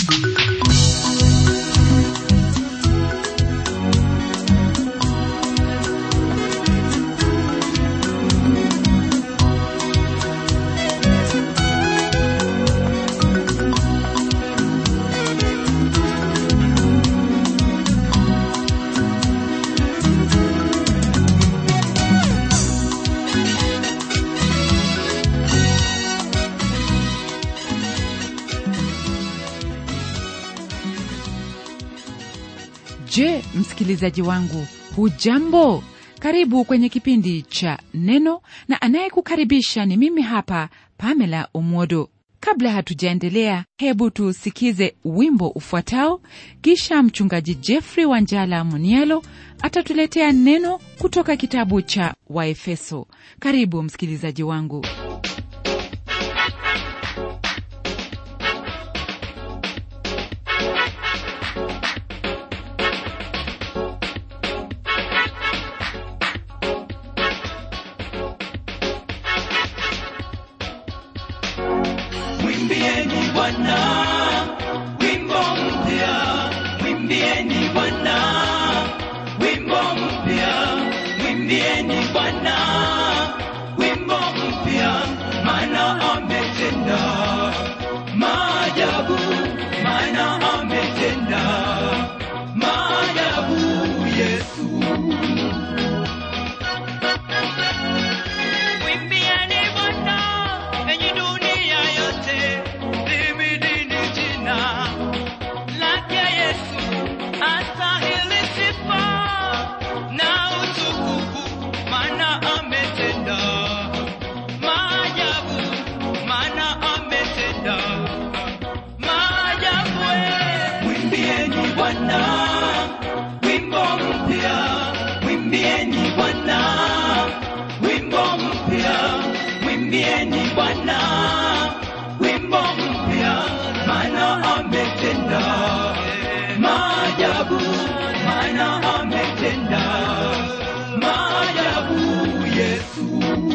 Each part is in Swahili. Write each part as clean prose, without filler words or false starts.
Je, msikilizaji wangu, hujambo? Karibu kwenye kipindi cha Neno, na anayekukaribisha ni mimi hapa Pamela Omodo. Kabla hatujaendelea, hebu tusikize wimbo ufuatao, kisha mchungaji Jeffrey Wanjala Munielo atatuletea neno kutoka kitabu cha Waefeso. Karibu msikilizaji wangu. Mwimbieni Bwana wimbo mpya, mwimbieni Bwana wimbo mpya, mwimbieni Bwana wimbo mpya, maana ametenda maajabu, maana ametenda maajabu Yesu. Mwimbieni Bwana wimbo mpya, maana ametenda maajabu, maana ametenda maajabu Yesu.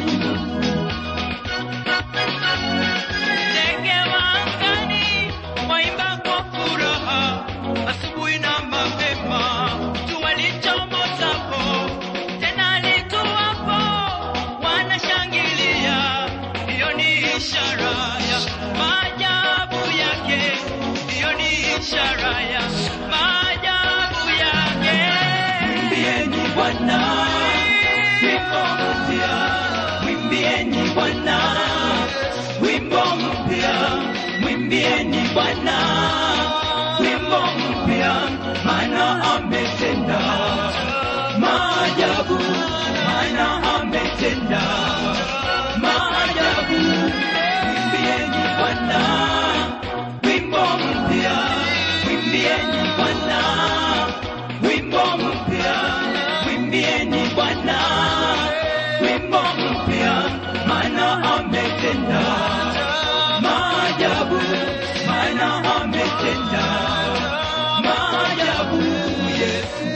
Ndege wa angani waimba kwa furaha, asubuhi na mapema jua lichomozapo, tena lituapo wanashangilia. Hiyo ni ishara ya maajabu yake, hiyo ni ishara ya maajabu yake. Mwimbieni Bwana wimbo mpya, mwimbieni Bwana wimbo mpya, mwimbieni Bwana wimbo mpya, maana ametenda maajabu, maana ametenda maajabu. Mwimbieni Bwana wimbo mpya, mwimbieni Bwana wimbo mpya, mwimbieni Bwana wimbo mpya, maana ametenda maajabu, maana ametenda maajabu Yesu.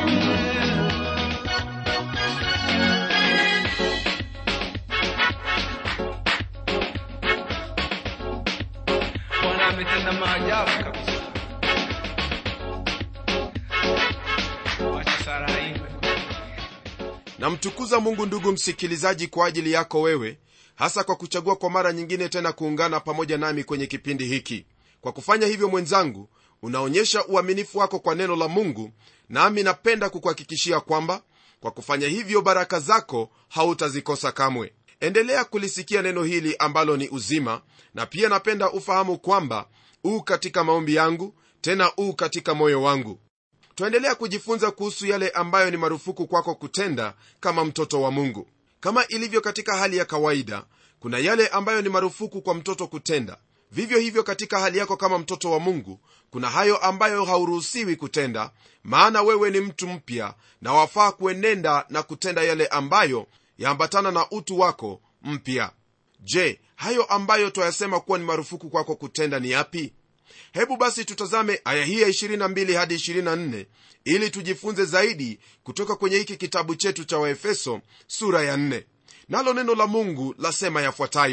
Ametenda maajabu kabisa. Wacha Sara hii. Namtukuza Mungu ndugu msikilizaji kwa ajili yako wewe, hasa kwa kuchagua kwa mara nyingine tena kuungana pamoja nami kwenye kipindi hiki. Kwa kufanya hivyo mwenzangu, unaonyesha uaminifu wako kwa neno la Mungu, nami napenda kukuhakikishia kwamba kwa kufanya hivyo baraka zako hautazikosa kamwe. Endelea kulisikia neno hili ambalo ni uzima, na pia napenda ufahamu kwamba katika maombi yangu, tena katika moyo wangu. Tuendelea kujifunza kuhusu yale ambayo ni marufuku kwako kutenda kama mtoto wa Mungu. Kama ilivyo katika hali ya kawaida, kuna yale ambayo ni marufuku kwa mtoto kutenda. Vivyo hivyo katika hali yako kama mtoto wa Mungu, kuna hayo ambayo hauruhusiwi kutenda, maana wewe ni mtu mpya na wafaa kuenenda na kutenda yale ambayo yaambatana na utu wako mpya. Je, hayo ambayo twayasema kuwa ni marufuku kwako kutenda ni yapi? Hebu basi tutazame aya hii ya 22 hadi 24 ili tujifunze zaidi kutoka kwenye hiki kitabu chetu cha Waefeso sura ya 4. Nalo neno la Mungu lasema yafuatayo: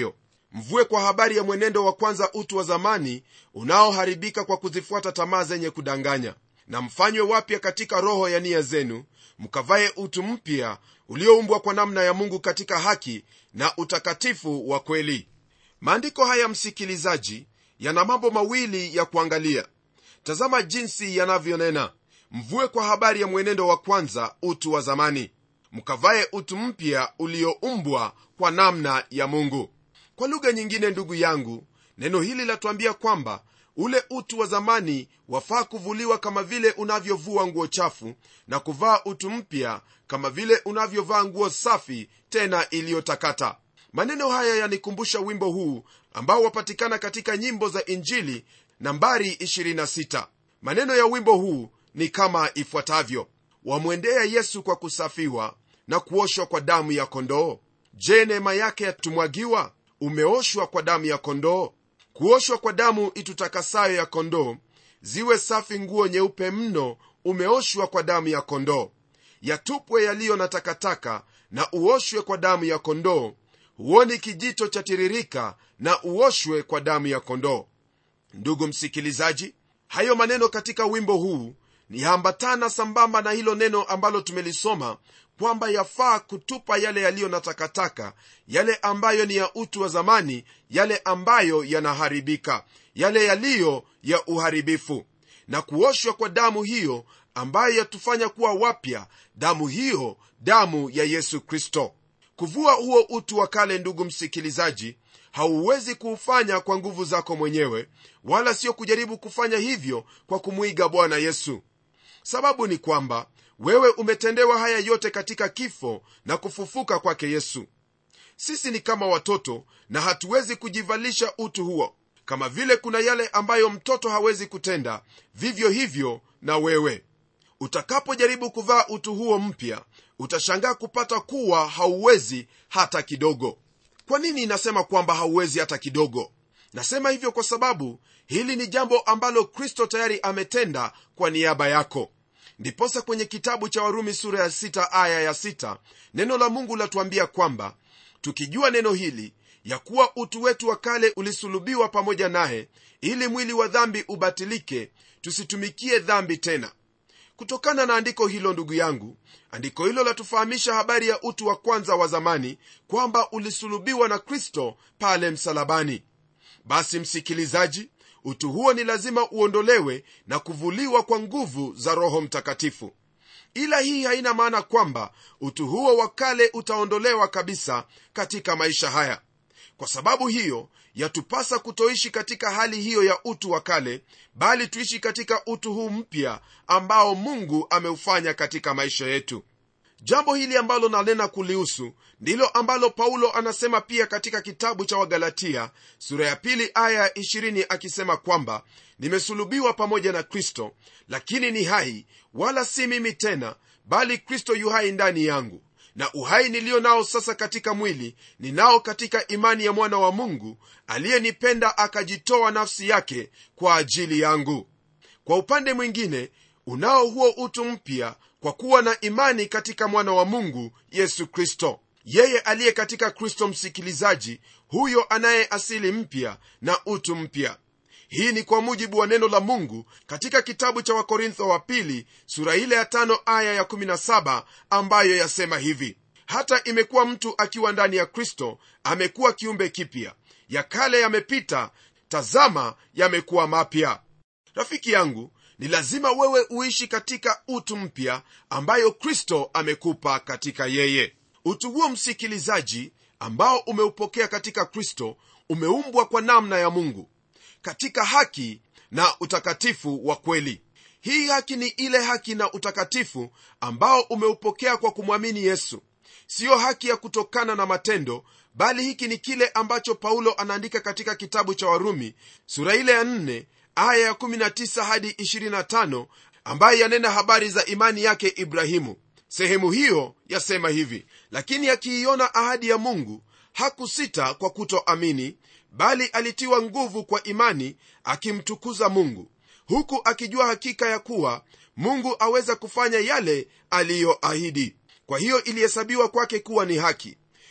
Mvue kwa habari ya mwenendo wa kwanza utu wa zamani unaoharibika kwa kuzifuata tamaa zenye kudanganya, na mfanywe wapya katika roho ya nia zenu, mkavae utu mpya ulioumbwa kwa namna ya Mungu katika haki na utakatifu wa kweli. Maandiko haya, msikilizaji, yana mambo mawili ya kuangalia. Tazama jinsi yanavyonena: mvue kwa habari ya mwenendo wa kwanza utu wa zamani, mkavae utu mpya ulioumbwa kwa namna ya Mungu. Kwa lugha nyingine, ndugu yangu, neno hili latuambia kwamba ule utu wa zamani wafaa kuvuliwa kama vile unavyovua nguo chafu, na kuvaa utu mpya kama vile unavyovaa nguo safi tena iliyotakata. Maneno haya yanikumbusha wimbo huu ambao wapatikana katika nyimbo za Injili nambari 26. Maneno ya wimbo huu ni kama ifuatavyo: wamwendea Yesu kwa kusafiwa na kuoshwa kwa damu ya kondoo. Je, neema yake yatumwagiwa? Umeoshwa kwa damu ya kondoo. Kuoshwa kwa damu itutakasayo ya kondoo, ziwe safi nguo nyeupe mno, umeoshwa kwa damu ya kondoo. Yatupwe yaliyo na takataka na uoshwe kwa damu ya kondoo. Huoni kijito cha tiririka na uoshwe kwa damu ya kondoo. Ndugu msikilizaji, hayo maneno katika wimbo huu ni hambatana sambamba na hilo neno ambalo tumelisoma kwamba yafaa kutupa yale yaliyo na takataka, yale ambayo ni ya utu wa zamani, yale ambayo yanaharibika, yale yaliyo ya uharibifu, na kuoshwa kwa damu hiyo ambayo yatufanya kuwa wapya, damu hiyo, damu ya Yesu Kristo. Kuvua huo utu wa kale, ndugu msikilizaji, hauwezi kuufanya kwa nguvu zako mwenyewe, wala sio kujaribu kufanya hivyo kwa kumuiga Bwana Yesu. Sababu ni kwamba wewe umetendewa haya yote katika kifo na kufufuka kwake Yesu. Sisi ni kama watoto na hatuwezi kujivalisha utu huo. Kama vile kuna yale ambayo mtoto hawezi kutenda, vivyo hivyo na wewe. Utakapojaribu kuvaa utu huo mpya, utashangaa kupata kuwa hauwezi hata kidogo. Kwa nini nasema kwamba hauwezi hata kidogo? Nasema hivyo kwa sababu hili ni jambo ambalo Kristo tayari ametenda kwa niaba yako. Ndiposa kwenye kitabu cha Warumi sura ya 6 aya ya 6, neno la Mungu latuambia kwamba tukijua neno hili, ya kuwa utu wetu wa kale ulisulubiwa pamoja naye, ili mwili wa dhambi ubatilike, tusitumikie dhambi tena. Kutokana na andiko hilo, ndugu yangu, andiko hilo latufahamisha habari ya utu wa kwanza wa zamani, kwamba ulisulubiwa na Kristo pale msalabani. Basi msikilizaji, utu huo ni lazima uondolewe na kuvuliwa kwa nguvu za Roho Mtakatifu. Ila hii haina maana kwamba utu huo wa kale utaondolewa kabisa katika maisha haya. Kwa sababu hiyo, yatupasa kutoishi katika hali hiyo ya utu wa kale, bali tuishi katika utu huu mpya ambao Mungu ameufanya katika maisha yetu. Jambo hili ambalo nalena kulihusu ndilo ambalo Paulo anasema pia katika kitabu cha Wagalatia sura ya 2 aya 20, akisema kwamba nimesulubiwa pamoja na Kristo, lakini ni hai, wala si mimi tena, bali Kristo yu hai ndani yangu. Na uhai nilio nao sasa katika mwili, ninao katika imani ya mwana wa Mungu aliyenipenda akajitoa nafsi yake kwa ajili yangu. Kwa upande mwingine, unao huo utu mpya kwa kuwa na imani katika mwana wa Mungu Yesu Kristo. Yeye aliye katika Kristo, msikilizaji, huyo anaye asili mpya na utu mpya. Hii ni kwa mujibu wa neno la Mungu katika kitabu cha Wakorintho wa pili sura ile ya 5 aya ya 17, ambayo yasema hivi: hata imekuwa mtu akiwa ndani ya Kristo, amekuwa kiumbe kipya, ya kale yamepita, tazama yamekuwa mapya. Rafiki yangu, ni lazima wewe uishi katika utu mpya ambayo Kristo amekupa katika yeye. Utu huo, msikilizaji, ambao umeupokea katika Kristo, umeumbwa kwa namna ya Mungu katika haki na utakatifu wa kweli. Hii haki ni ile haki na utakatifu ambao umeupokea kwa kumwamini Yesu. Sio haki ya kutokana na matendo, bali hiki ni kile ambacho Paulo anaandika katika kitabu cha Warumi sura ile ya 4 aya ya 19 hadi 25, ambaye yanena habari za imani yake Ibrahimu. Sehemu hiyo yasema hivi: lakini akiiona ahadi ya Mungu hakusita kwa kutoamini, bali alitiwa nguvu kwa imani, akimtukuza Mungu, huku akijua hakika ya kuwa Mungu aweza kufanya yale aliyoahidi. Kwa hiyo ilihesabiwa kwake kuwa ni haki.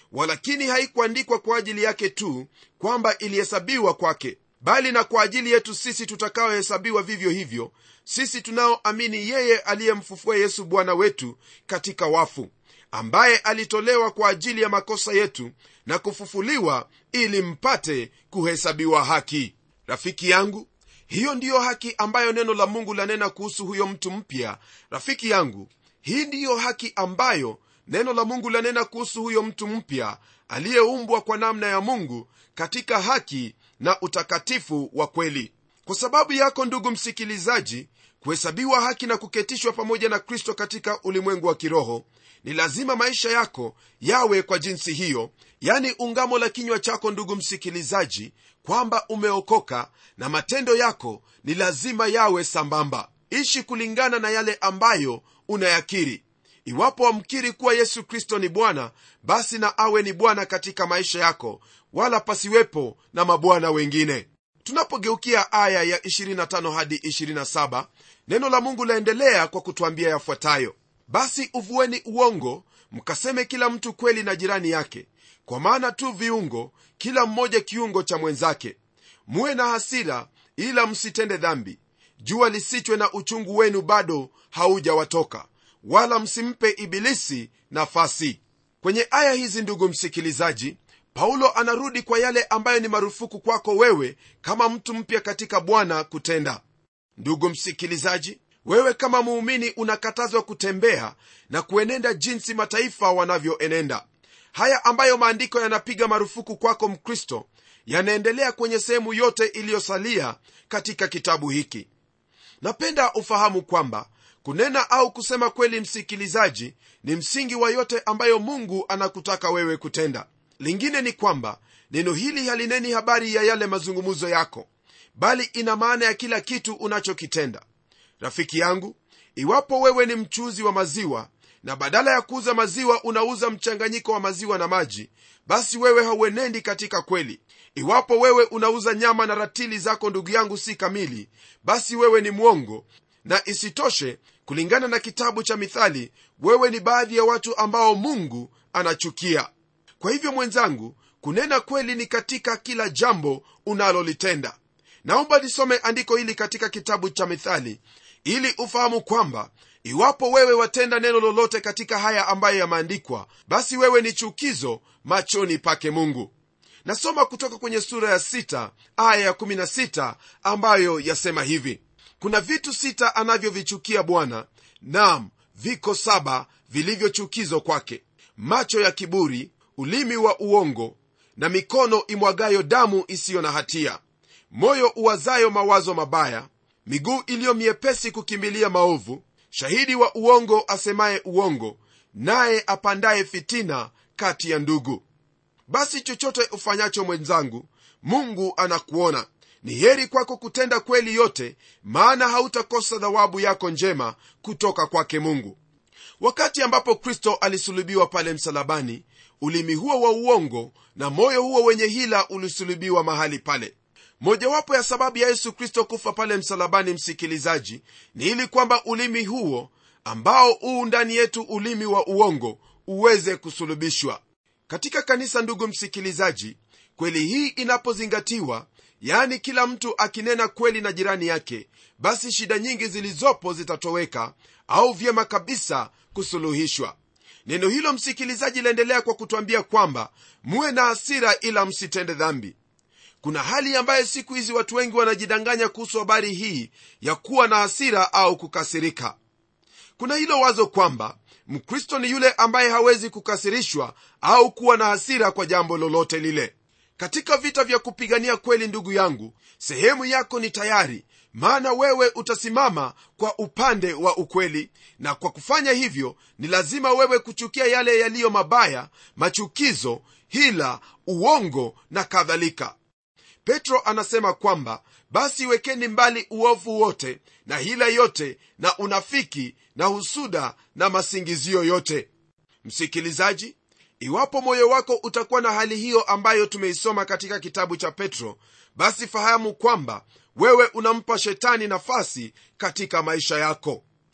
walakini haikuandikwa kwa ajili yake tu kwamba ilihesabiwa kwake, bali na kwa ajili yetu sisi tutakaohesabiwa vivyo hivyo, sisi tunaoamini yeye aliyemfufua Yesu Bwana wetu katika wafu, ambaye alitolewa kwa ajili ya makosa yetu na kufufuliwa ili mpate kuhesabiwa haki. Rafiki yangu, hiyo ndiyo haki ambayo neno la Mungu lanena kuhusu huyo mtu mpya. Rafiki yangu, hii ndiyo haki ambayo neno la Mungu lanena kuhusu huyo mtu mpya aliyeumbwa kwa namna ya Mungu katika haki na utakatifu wa kweli. Kwa sababu yako ndugu msikilizaji, kuhesabiwa haki na kuketishwa pamoja na Kristo katika ulimwengu wa kiroho, ni lazima maisha yako yawe kwa jinsi hiyo, yani ungamo la kinywa chako ndugu msikilizaji, kwamba umeokoka, na matendo yako ni lazima yawe sambamba. Ishi kulingana na yale ambayo unayakiri. Iwapo wamkiri kuwa Yesu Kristo ni Bwana, basi na awe ni Bwana katika maisha yako, wala pasiwepo na mabwana wengine. Tunapogeukia aya ya 25 hadi 27, neno la Mungu laendelea kwa kutuambia yafuatayo: basi uvueni uongo, mkaseme kila mtu kweli na jirani yake, kwa maana tu viungo, kila mmoja kiungo cha mwenzake. Muwe na hasira, ila msitende dhambi. Jua lisichwe na uchungu wenu bado haujawatoka, wala msimpe ibilisi nafasi. Kwenye aya hizi ndugu msikilizaji, Paulo anarudi kwa yale ambayo ni marufuku kwako wewe kama mtu mpya katika Bwana kutenda. Ndugu msikilizaji, wewe kama muumini unakatazwa kutembea na kuenenda jinsi mataifa wanavyoenenda. Haya ambayo maandiko yanapiga marufuku kwako Mkristo yanaendelea kwenye sehemu yote iliyosalia katika kitabu hiki. Napenda ufahamu kwamba kunena au kusema kweli, msikilizaji, ni msingi wa yote ambayo Mungu anakutaka wewe kutenda. Lingine ni kwamba neno hili halineni habari ya yale mazungumzo yako, bali ina maana ya kila kitu unachokitenda. Rafiki yangu, iwapo wewe ni mchuuzi wa maziwa na badala ya kuuza maziwa unauza mchanganyiko wa maziwa na maji, basi wewe hauenendi katika kweli. Iwapo wewe unauza nyama na ratili zako, ndugu yangu, si kamili, basi wewe ni mwongo. Na isitoshe, kulingana na kitabu cha Mithali, wewe ni baadhi ya watu ambao Mungu anachukia. Kwa hivyo mwenzangu, kunena kweli ni katika kila jambo unalolitenda. Naomba nisome andiko hili katika kitabu cha Mithali ili ufahamu kwamba iwapo wewe watenda neno lolote katika haya ambayo yameandikwa, basi wewe ni chukizo machoni pake Mungu. Nasoma kutoka kwenye sura ya 6 aya ya 16 ambayo yasema hivi: kuna vitu 6 anavyovichukia Bwana, naam, viko 7 vilivyochukizo kwake: macho ya kiburi, ulimi wa uongo, na mikono imwagayo damu isiyo na hatia, moyo uwazayo mawazo mabaya, miguu iliyo miepesi kukimbilia maovu, shahidi wa uongo asemaye uongo, naye apandaye fitina kati ya ndugu. Basi chochote ufanyacho mwenzangu, Mungu anakuona. Ni heri kwako kutenda kweli yote, maana hautakosa thawabu yako njema kutoka kwake Mungu. Wakati ambapo Kristo alisulubiwa pale msalabani, ulimi huo wa uongo na moyo huo wenye hila ulisulubiwa mahali pale. Mojawapo ya sababu ya Yesu Kristo kufa pale msalabani, msikilizaji, ni ili kwamba ulimi huo ambao ndani yetu, ulimi wa uongo, uweze kusulubishwa. Katika kanisa, ndugu msikilizaji, kweli hii inapozingatiwa, yaani kila mtu akinena kweli na jirani yake, basi shida nyingi zilizopo zitatoweka au vyema kabisa kusuluhishwa. Neno hilo, msikilizaji, laendelea kwa kutuambia kwamba muwe na hasira ila msitende dhambi. Kuna hali ambaye siku hizi watu wengi wanajidanganya kuhusu habari hii ya kuwa na hasira au kukasirika. Kuna hilo wazo kwamba Mkristo ni yule ambaye hawezi kukasirishwa au kuwa na hasira kwa jambo lolote lile. Katika vita vya kupigania kweli, ndugu yangu, sehemu yako ni tayari, maana wewe utasimama kwa upande wa ukweli, na kwa kufanya hivyo ni lazima wewe kuchukia yale yaliyo mabaya, machukizo, hila, uongo na kadhalika. Petro anasema kwamba basi wekeni mbali uovu wote na hila yote na unafiki na husuda na masingizio yote. Msikilizaji, iwapo moyo wako utakuwa na hali hiyo ambayo tumeisoma katika kitabu cha Petro, basi fahamu kwamba wewe unampa shetani nafasi katika maisha yako.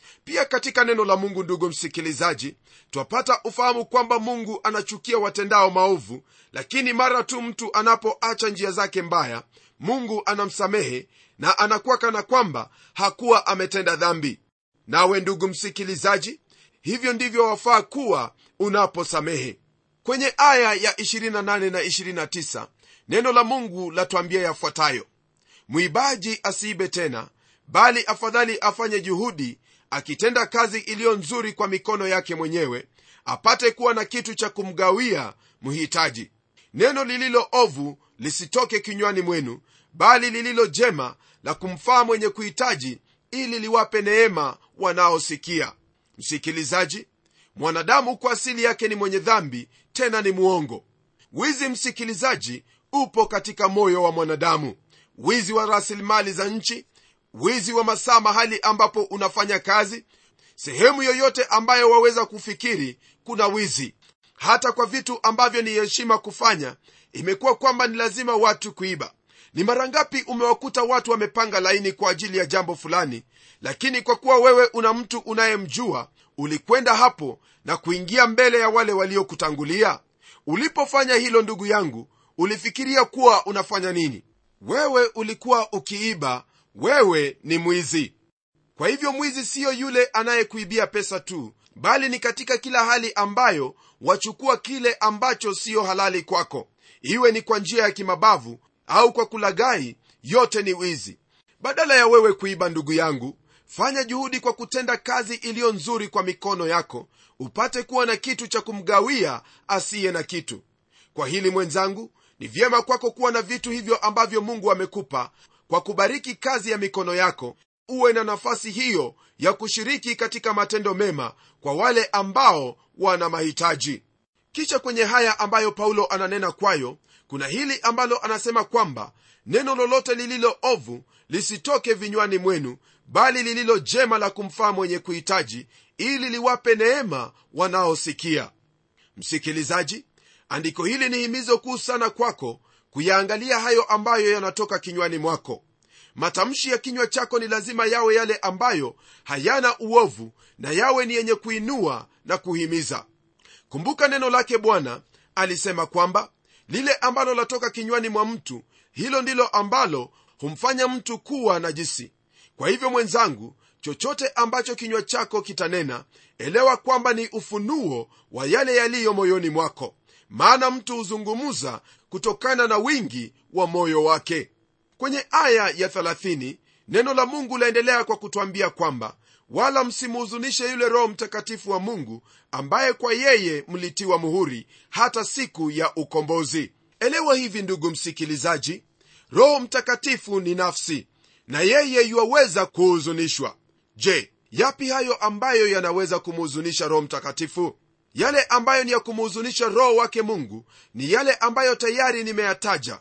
Pia katika neno la Mungu, ndugu msikilizaji, twapata ufahamu kwamba Mungu anachukia watendao maovu, lakini mara tu mtu anapoacha njia zake mbaya, Mungu anamsamehe na anakuwa kana kwamba hakuwa ametenda dhambi. Nawe ndugu msikilizaji, hivyo ndivyo wafaa kuwa unaposamehe. Kwenye aya ya 28 na 29 neno la Mungu latuambia yafuatayo: mwibaji asiibe tena, bali afadhali afanye juhudi, akitenda kazi iliyo nzuri kwa mikono yake mwenyewe, apate kuwa na kitu cha kumgawia mhitaji. Neno lililo ovu lisitoke kinywani mwenu, bali lililo jema la kumfaa mwenye kuhitaji, ili liwape neema wanaosikia. Msikilizaji, mwanadamu kwa asili yake ni mwenye dhambi, tena ni muongo. Wizi, msikilizaji, upo katika moyo wa mwanadamu. Wizi wa rasilimali za nchi, wizi wa masaa mahali ambapo unafanya kazi, sehemu yoyote ambayo waweza kufikiri kuna wizi. Hata kwa vitu ambavyo ni heshima kufanya, imekuwa kwamba ni lazima watu kuiba. Ni mara ngapi umewakuta watu wamepanga laini kwa ajili ya jambo fulani, lakini kwa kuwa wewe una mtu unayemjua, ulikwenda hapo na kuingia mbele ya wale waliokutangulia? Ulipofanya hilo, ndugu yangu, ulifikiria kuwa unafanya nini? Wewe ulikuwa ukiiba. Wewe ni mwizi. Kwa hivyo mwizi siyo yule anayekuibia pesa tu, bali ni katika kila hali ambayo wachukua kile ambacho siyo halali kwako, iwe ni kwa njia ya kimabavu au kwa kulaghai, yote ni wizi. Badala ya wewe kuiba, ndugu yangu, fanya juhudi kwa kutenda kazi iliyo nzuri kwa mikono yako, upate kuwa na kitu cha kumgawia asiye na kitu. Kwa hili mwenzangu, ni vyema kwako kuwa na vitu hivyo ambavyo Mungu amekupa, kwa kubariki kazi ya mikono yako, uwe na nafasi hiyo ya kushiriki katika matendo mema kwa wale ambao wana mahitaji. Kisha kwenye haya ambayo Paulo ananena kwayo, kuna hili ambalo anasema kwamba neno lolote lililo ovu lisitoke vinywani mwenu, bali lililo jema la kumfaa mwenye kuhitaji, ili liwape neema wanaosikia. Msikilizaji, andiko hili ni himizo kuu sana kwako kuyaangalia hayo ambayo yanatoka kinywani mwako. Matamshi ya kinywa chako ni lazima yawe yale ambayo hayana uovu, na yawe ni yenye kuinua na kuhimiza. Kumbuka neno lake Bwana alisema kwamba lile ambalo latoka kinywani mwa mtu, hilo ndilo ambalo humfanya mtu kuwa najisi. Kwa hivyo mwenzangu, chochote ambacho kinywa chako kitanena, elewa kwamba ni ufunuo wa yale yaliyo moyoni mwako, maana mtu huzungumza kutokana na wingi wa moyo wake. Kwenye aya ya 30 neno la Mungu laendelea kwa kutuambia kwamba wala msimuhuzunishe yule Roho Mtakatifu wa Mungu, ambaye kwa yeye mlitiwa muhuri hata siku ya ukombozi. Elewa hivi ndugu msikilizaji, Roho Mtakatifu ni nafsi, na yeye yuwaweza kuhuzunishwa. Je, yapi hayo ambayo yanaweza kumhuzunisha Roho Mtakatifu? Yale ambayo ni ya kumhuzunisha Roho wake Mungu ni yale ambayo tayari nimeyataja.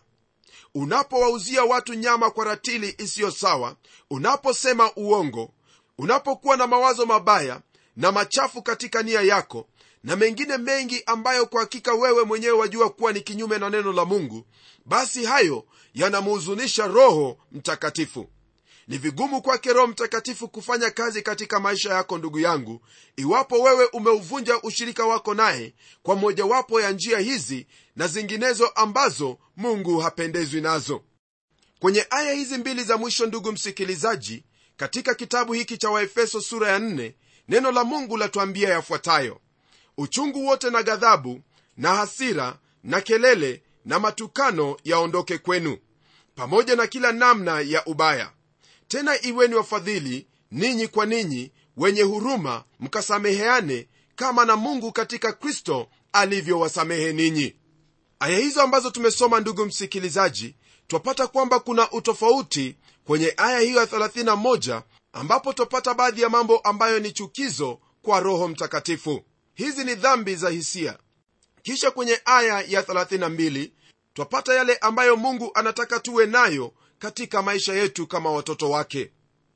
Unapowauzia watu nyama kwa ratili isiyo sawa, unaposema uongo, unapokuwa na mawazo mabaya na machafu katika nia yako, na mengine mengi ambayo kwa hakika wewe mwenyewe wajua kuwa ni kinyume na neno la Mungu, basi hayo yanamhuzunisha Roho Mtakatifu. Ni vigumu kwake Roho Mtakatifu kufanya kazi katika maisha yako, ndugu yangu, iwapo wewe umeuvunja ushirika wako naye kwa mojawapo ya njia hizi na zinginezo ambazo Mungu hapendezwi nazo. Kwenye aya hizi mbili za mwisho, ndugu msikilizaji, katika kitabu hiki cha Waefeso sura ya 4, neno la Mungu latuambia yafuatayo: uchungu wote na ghadhabu na hasira na kelele na matukano yaondoke kwenu, pamoja na kila namna ya ubaya. Tena iweni wafadhili ninyi kwa ninyi, wenye huruma, mkasameheane kama na Mungu katika Kristo alivyowasamehe ninyi. Aya hizo ambazo tumesoma, ndugu msikilizaji, twapata kwamba kuna utofauti kwenye aya hiyo ya 31, ambapo twapata baadhi ya mambo ambayo ni chukizo kwa Roho Mtakatifu. Hizi ni dhambi za hisia. Kisha kwenye aya ya 32 twapata yale ambayo Mungu anataka tuwe nayo katika maisha yetu kama watoto wake.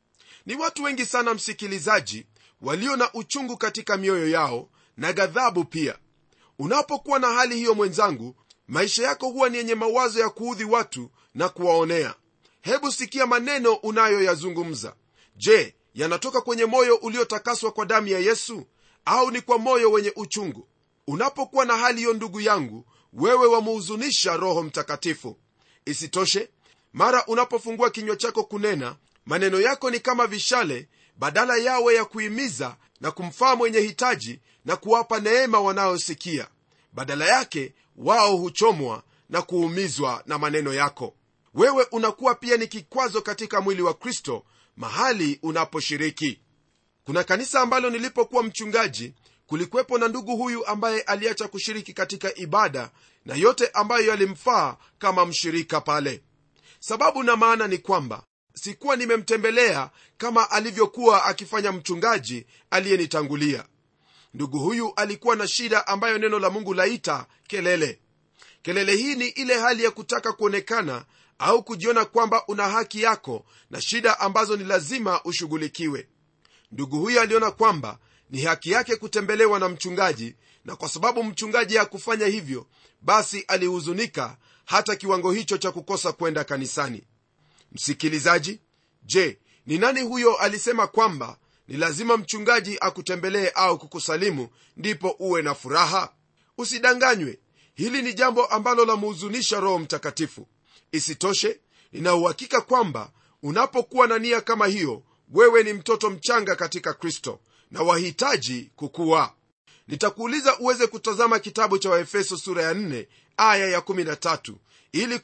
Ni watu wengi sana, msikilizaji, walio na uchungu katika mioyo yao na ghadhabu pia. Unapokuwa na hali hiyo mwenzangu, maisha yako huwa ni yenye mawazo ya kuudhi watu na kuwaonea. Hebu sikia maneno unayoyazungumza. Je, yanatoka kwenye moyo uliotakaswa kwa damu ya Yesu, au ni kwa moyo wenye uchungu? Unapokuwa na hali hiyo, ndugu yangu, wewe wamuhuzunisha Roho Mtakatifu. Isitoshe, mara unapofungua kinywa chako kunena, maneno yako ni kama vishale, badala yawe ya kuhimiza na kumfaa mwenye hitaji na kuwapa neema wanaosikia, badala yake wao huchomwa na kuumizwa na maneno yako. Wewe unakuwa pia ni kikwazo katika mwili wa Kristo mahali unaposhiriki. Kuna kanisa ambalo nilipokuwa mchungaji, kulikuwepo na ndugu huyu ambaye aliacha kushiriki katika ibada na yote ambayo yalimfaa kama mshirika pale. Sababu na maana ni kwamba sikuwa nimemtembelea kama alivyokuwa akifanya mchungaji aliyenitangulia. Ndugu huyu alikuwa na shida ambayo neno la Mungu laita kelele. Kelele hii ni ile hali ya kutaka kuonekana au kujiona kwamba una haki yako na shida ambazo ni lazima ushughulikiwe. Ndugu huyu aliona kwamba ni haki yake kutembelewa na mchungaji, na kwa sababu mchungaji hakufanya hivyo, basi alihuzunika hata kiwango hicho cha kukosa kwenda kanisani. Msikilizaji, je, ni nani huyo alisema kwamba ni lazima mchungaji akutembelee au kukusalimu ndipo uwe na furaha? Usidanganywe, hili ni jambo ambalo lamhuzunisha Roho Mtakatifu. Isitoshe, nina uhakika kwamba unapokuwa na nia kama hiyo, wewe ni mtoto mchanga katika Kristo na wahitaji kukua. Nitakuuliza uweze kutazama kitabu cha Waefeso sura ya 4 aya ya 13 ili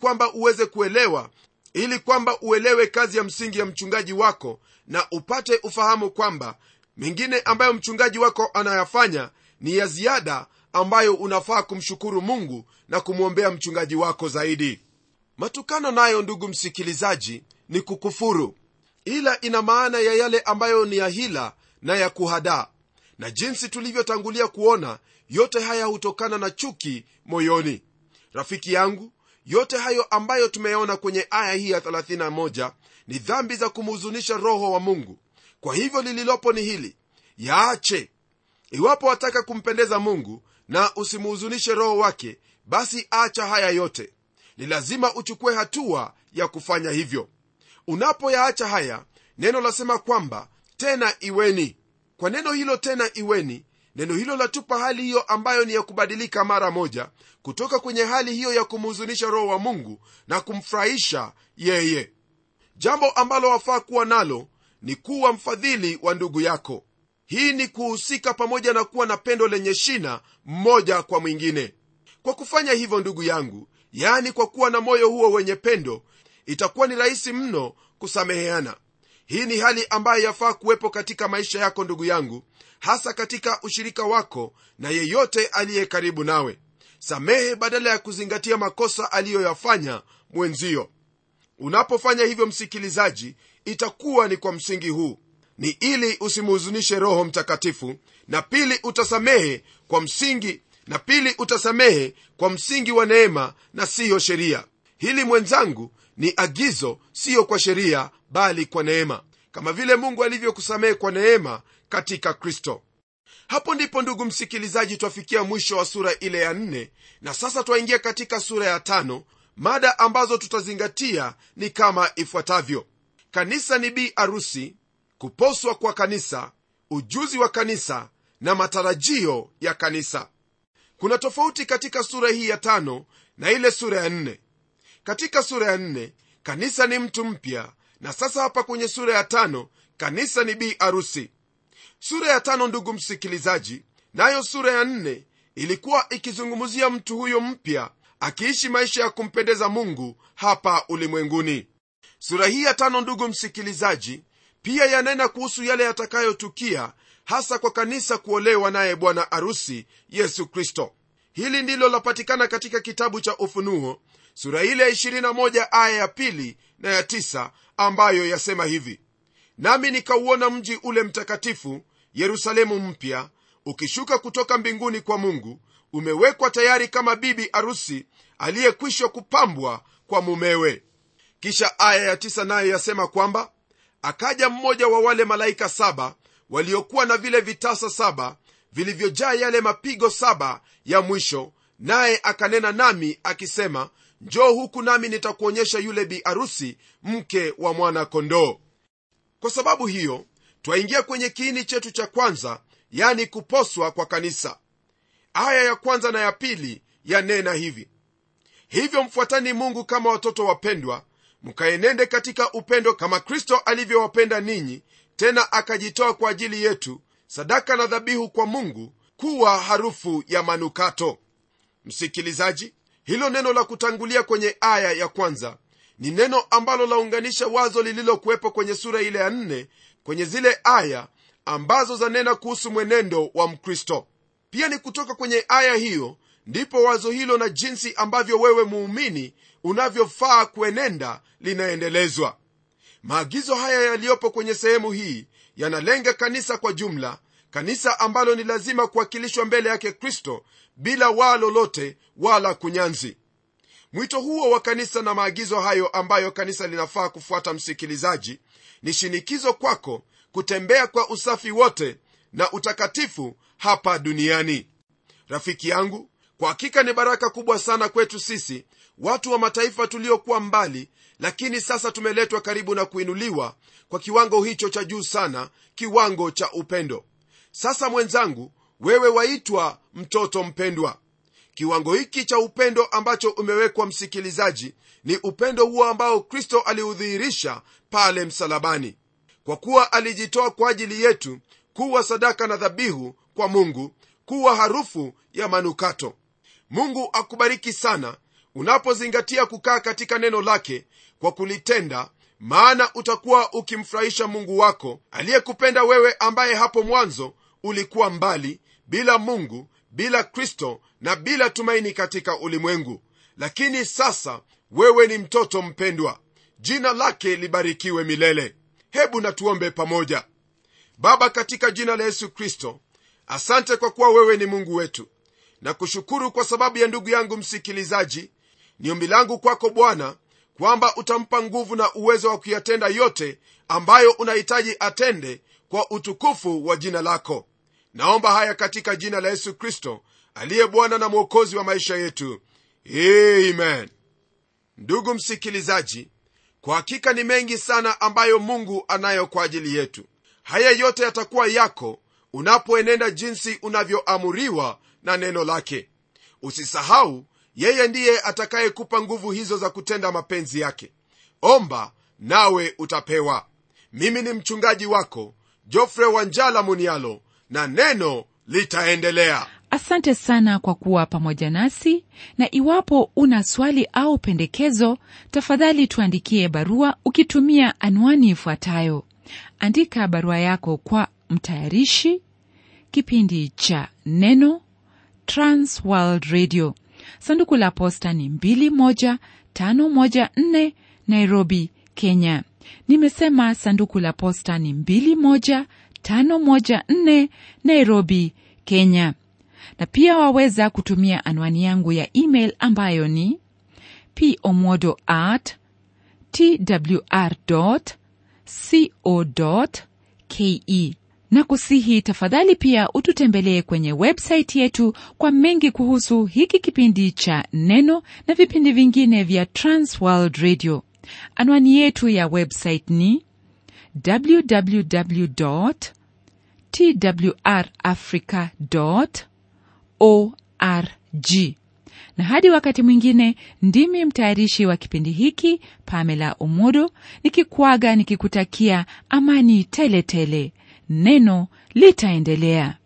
kwamba uelewe kazi ya msingi ya mchungaji wako na upate ufahamu kwamba mengine ambayo mchungaji wako anayafanya ni ya ziada ambayo unafaa kumshukuru Mungu na kumwombea mchungaji wako zaidi. Matukano nayo, ndugu msikilizaji, ni kukufuru, ila ina maana ya yale ambayo ni ya hila na ya kuhadaa, na jinsi tulivyotangulia kuona, yote haya hutokana na chuki moyoni. Rafiki yangu, yote hayo ambayo tumeyaona kwenye aya hii ya 31 ni dhambi za kumhuzunisha Roho wa Mungu. Kwa hivyo lililopo ni hili: yaache. Iwapo wataka kumpendeza Mungu na usimhuzunishe Roho wake, basi acha haya yote. Ni lazima uchukue hatua ya kufanya hivyo. Unapoyaacha haya, neno lasema kwamba tena iweni. Kwa neno hilo tena iweni, neno hilo latupa hali hiyo ambayo ni ya kubadilika mara moja kutoka kwenye hali hiyo ya kumhuzunisha Roho wa Mungu na kumfurahisha yeye. Jambo ambalo wafaa kuwa nalo ni kuwa mfadhili wa ndugu yako. Hii ni kuhusika pamoja na kuwa na pendo lenye shina mmoja kwa mwingine. Kwa kufanya hivyo, ndugu yangu, yaani kwa kuwa na moyo huo wenye pendo, itakuwa ni rahisi mno kusameheana. Hii ni hali ambayo yafaa kuwepo katika maisha yako, ndugu yangu, hasa katika ushirika wako na yeyote aliye karibu nawe. Samehe badala ya kuzingatia makosa aliyoyafanya mwenzio. Unapofanya hivyo, msikilizaji, itakuwa ni kwa msingi huu: ni ili usimhuzunishe Roho Mtakatifu, na pili utasamehe kwa msingi wa neema na siyo sheria. Hili mwenzangu ni agizo, siyo kwa sheria bali kwa neema, kama vile Mungu alivyokusamehe kwa neema katika Kristo. Hapo ndipo, ndugu msikilizaji, twafikia mwisho wa sura ile ya 4, na sasa twaingia katika sura ya 5. Mada ambazo tutazingatia ni kama ifuatavyo: kanisa ni bi arusi, kuposwa kwa kanisa, ujuzi wa kanisa na matarajio ya kanisa. Kuna tofauti katika sura hii ya 5 na ile sura ya 4. Katika sura ya 4 kanisa ni mtu mpya, na sasa hapa kwenye sura ya 5 kanisa ni bi arusi. Sura ya 5, ndugu msikilizaji, nayo sura ya 4 ilikuwa ikizungumzia mtu huyo mpya akiishi maisha ya kumpendeza Mungu hapa ulimwenguni. Sura hii ya 5, ndugu msikilizaji, pia yanena kuhusu yale yatakayotukia hasa kwa kanisa kuolewa naye bwana arusi Yesu Kristo. Hili ndilo lapatikana katika kitabu cha Ufunuo sura ile ya 21 aya ya 2 na ya 9, ambayo yasema hivi: nami nikauona mji ule mtakatifu Yerusalemu mpya ukishuka kutoka mbinguni kwa Mungu, umewekwa tayari kama bibi arusi aliyekwisha kupambwa kwa mumewe. Kisha aya ya 9 nayo yasema kwamba akaja mmoja wa wale malaika 7 waliokuwa na vile vitasa 7 vilivyojaa yale mapigo 7 ya mwisho, naye akanena nami akisema, njoo huku nami nitakuonyesha yule bi arusi, mke wa mwana kondoo. Kwa sababu hiyo Twaingia kwenye kiini chetu cha kwanza, yani kuposwa kwa kanisa. Aya ya kwanza na ya pili yanena hivi: hivyo mfuatani Mungu kama watoto wapendwa, mkaenende katika upendo kama Kristo alivyowapenda ninyi, tena akajitoa kwa ajili yetu, sadaka na dhabihu kwa Mungu, kuwa harufu ya manukato. Msikilizaji, hilo neno la kutangulia kwenye aya ya kwanza ni neno ambalo launganisha wazo lililokuwepo kwenye sura ile ya 4 kwenye zile aya ambazo zanena kuhusu mwenendo wa Mkristo. Pia ni kutoka kwenye aya hiyo ndipo wazo hilo na jinsi ambavyo wewe muumini unavyofaa kuenenda linaendelezwa. Maagizo haya yaliyopo kwenye sehemu hii yanalenga kanisa kwa jumla, kanisa ambalo ni lazima kuwakilishwa mbele yake Kristo bila waa lolote wala kunyanzi. Mwito huo wa kanisa na maagizo hayo ambayo kanisa linafaa kufuata, msikilizaji, ni shinikizo kwako kutembea kwa usafi wote na utakatifu hapa duniani. Rafiki yangu, kwa hakika ni baraka kubwa sana kwetu sisi watu wa mataifa tuliokuwa mbali, lakini sasa tumeletwa karibu na kuinuliwa kwa kiwango hicho cha juu sana, kiwango cha upendo. Sasa mwenzangu, wewe waitwa mtoto mpendwa. Kiwango hiki cha upendo ambacho umewekwa, msikilizaji, ni upendo huo ambao Kristo aliudhihirisha pale msalabani, kwa kuwa alijitoa kwa ajili yetu kuwa sadaka na dhabihu kwa Mungu, kuwa harufu ya manukato. Mungu akubariki sana unapozingatia kukaa katika neno lake kwa kulitenda, maana utakuwa ukimfurahisha Mungu wako aliyekupenda wewe, ambaye hapo mwanzo ulikuwa mbali, bila Mungu, bila Kristo na bila tumaini katika ulimwengu. Lakini sasa wewe ni mtoto mpendwa. Jina lake libarikiwe milele. Hebu na tuombe pamoja. Baba, katika jina la Yesu Kristo, asante kwa kuwa wewe ni Mungu wetu, na kushukuru kwa sababu ya ndugu yangu msikilizaji. Ni ombi langu kwako Bwana kwamba utampa nguvu na uwezo wa kuyatenda yote ambayo unahitaji atende kwa utukufu wa jina lako. Naomba haya katika jina la Yesu Kristo aliye Bwana na Mwokozi wa maisha yetu. Amen. Ndugu msikilizaji, kwa hakika ni mengi sana ambayo Mungu anayo kwa ajili yetu. Haya yote yatakuwa yako unapoenenda jinsi unavyoamuriwa na neno lake. Usisahau, yeye ndiye atakayekupa nguvu hizo za kutenda mapenzi yake. Omba nawe utapewa. Mimi ni mchungaji wako Geoffrey Wanjala Munialo, na neno litaendelea. Asante sana kwa kuwa pamoja nasi, na iwapo una swali au pendekezo, tafadhali tuandikie barua ukitumia anwani ifuatayo. Andika barua yako kwa mtayarishi kipindi cha Neno, Trans World Radio, sanduku la posta ni 21514, Nairobi, Kenya. Nimesema sanduku la posta ni 21514, Nairobi, Kenya. Na pia waweza kutumia anwani yangu ya email ambayo ni pomodo@twr.co.ke. Na kusihi tafadhali pia ututembelee kwenye website yetu kwa mengi kuhusu hiki kipindi cha Neno na vipindi vingine vya Trans World Radio. Anwani yetu ya website ni www.twrafrica.org. Na hadi wakati mwingine, ndimi mtayarishi wa kipindi hiki Pamela Omodo, nikikuaga nikikutakia amani tele tele. Neno litaendelea.